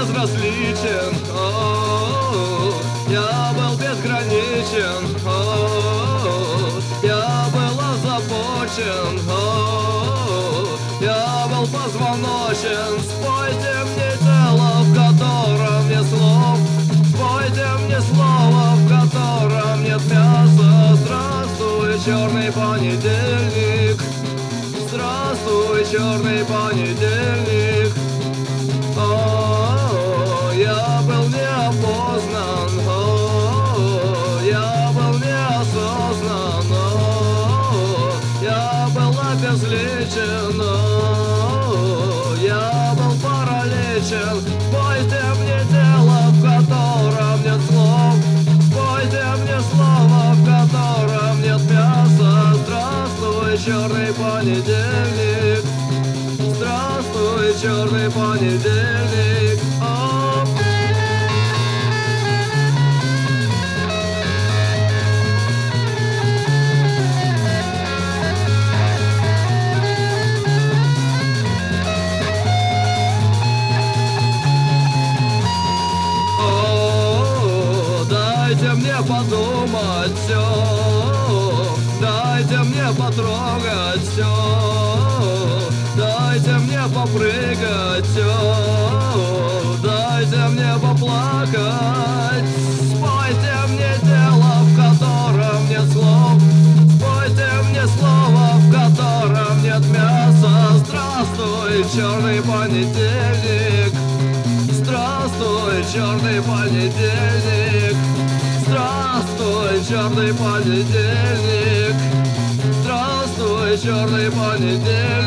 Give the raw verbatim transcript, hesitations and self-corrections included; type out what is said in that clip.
безразличен, о, я был безграничен, о, я был озабочен, о, я был позвоночен. Спойте мне тело, в котором нет слов, спойте мне слово, в котором нет мяса. Здравствуй, черный понедельник, здравствуй, черный понедельник. О, я был неопознан, о, я был неосознан, о, я был обезличен, о, я был параличен. Спойте мне тело, в котором нет слов, спойте мне слово, в котором нет мяса. Здравствуй, черный понедельник, здравствуй, черный понедельник. О, о, дайте мне подумать все, дайте мне потрогать все, дайте мне попрыгать, о, дайте мне поплакать. Спойте мне тело, в котором нет слов, спойте мне слово, в котором нет мяса. Здравствуй, черный понедельник, здравствуй, черный понедельник, здравствуй, черный понедельник, здравствуй, черный понедельник.